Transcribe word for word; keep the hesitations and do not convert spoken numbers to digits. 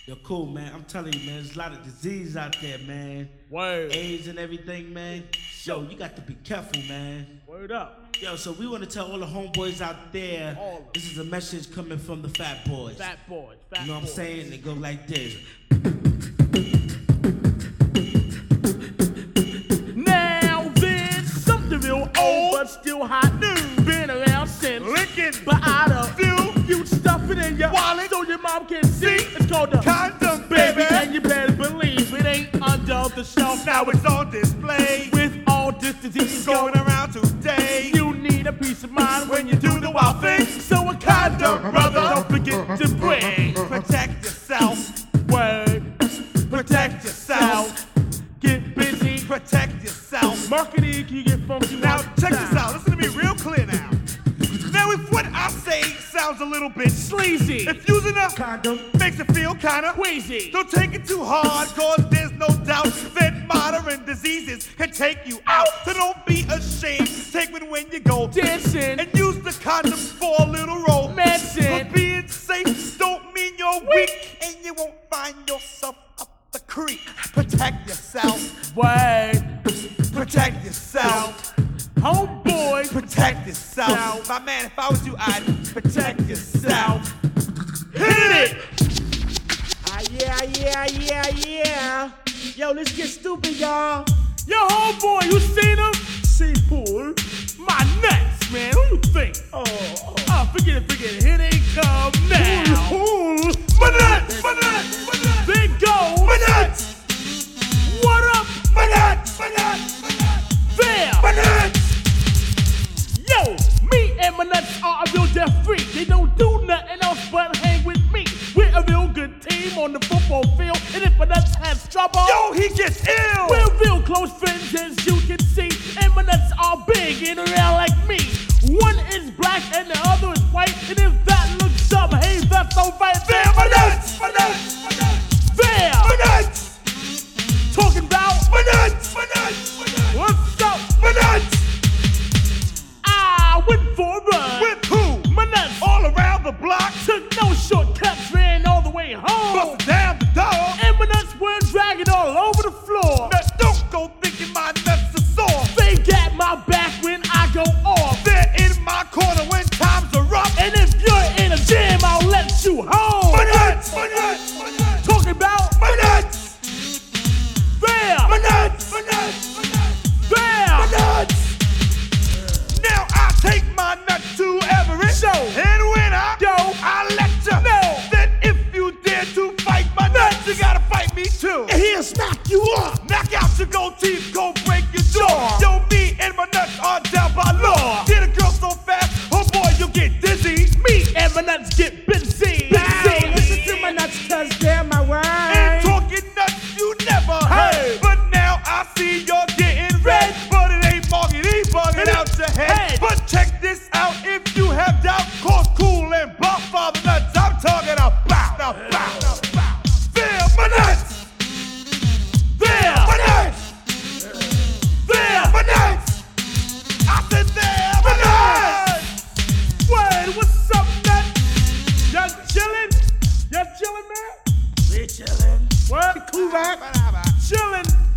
Yo, cool, man. I'm telling you, man, there's a lot of disease out there, man. Word. AIDS and everything, man. Yo, you got to be careful, man. Word up. Yo, so we want to tell all the homeboys out there, All of this is a message coming from the Fat Boys. Fat boys. Fat You know what I'm boys. saying? They go like this. Now there's something real old but still hot new. Been around since Lincoln, but out of few, you stuff it in your wallet, so your mom can see. It's called the condom, baby, baby. and you better believe it ain't under the shelf. Now it's on display, With all this disease going going, around today. you need a peace of mind When you do the wild thing, So a condom, brother, don't forget to bring. protect yourself, Word, protect yourself, get busy. protect yourself. Marketing can get funky. Now one check time. this out, listen to me real clear now. Now if what I say sounds a little bit Sleazy, if using a Condom. makes it feel kinda queasy, don't take it too hard, cause there's no doubt that modern diseases can take you out. So don't be ashamed, take it when you go dancing, and use the condoms for a little role. medicine. But being safe don't mean you're weak, and you won't find yourself up the creek. Protect yourself, Word, protect yourself, homeboy, protect yourself. My man, if I was you, I'd protect yourself. Hit it! Ah, yeah, yeah, yeah, yeah. Yo, let's get stupid, y'all. Yo, homeboy, you seen him? See, pool. My nuts, man. Who you think? Oh, oh. Oh, forget it, forget it. Here they come now. Pool. My nuts! My nuts! My nuts! There go. My nuts! What up My nuts! My nuts! My nuts! there? My nuts! Yo, me and my nuts are a real deaf freak. They don't do nothing else but hang with me. We're a real good team on the football field. And if my nuts has trouble, Yo, he gets ill! we're real close friends, as you can see. And my nuts are big and around like me. One is black and the other is white. And if that looks up, hey, that's alright. There, my nuts! My nuts! My nuts! There, My nuts! talking about My nuts! My nuts! My nuts! what's up? My nuts! I went for a run. With who? My nuts All around the block, took no shortcuts, ran all the way home. busting down the door. And my nuts were dragging all over the floor. Now don't go thinking my nuts are sore. They got my back when I go off. They're in my corner when times are rough. And if you're in a jam, I'll let you home. My nuts! My nuts! My nuts! Talking about My nuts! there, My nuts! My nuts! My nuts! there. My nuts! Now I take my nuts to every show. And when I go, I let you know that if you dare to fight my nuts, you gotta fight me too. And he'll smack you up. Knock out your gold teeth, go break your jaw. Yo, me and my nuts are down by law. Get a girl so fast, oh boy, you'll get dizzy. Me and my nuts get busy. Now, listen to my nuts, cause they're my And wine. talking nuts you never Hey. heard. But now I see you're getting red. But it ain't bugging, it ain't bugging out your head. Head. But check this out if you have doubt. Cause Cool and Bob Father Nuts, I'm talking about. Now, bow, now, bow. There, my nuts! There, My nuts! there. My nuts! I said there, my nuts! Word, what's up, nut? Y'all chillin'? Y'all chillin', man? We're chillin'. What? Cool, right? Chillin'.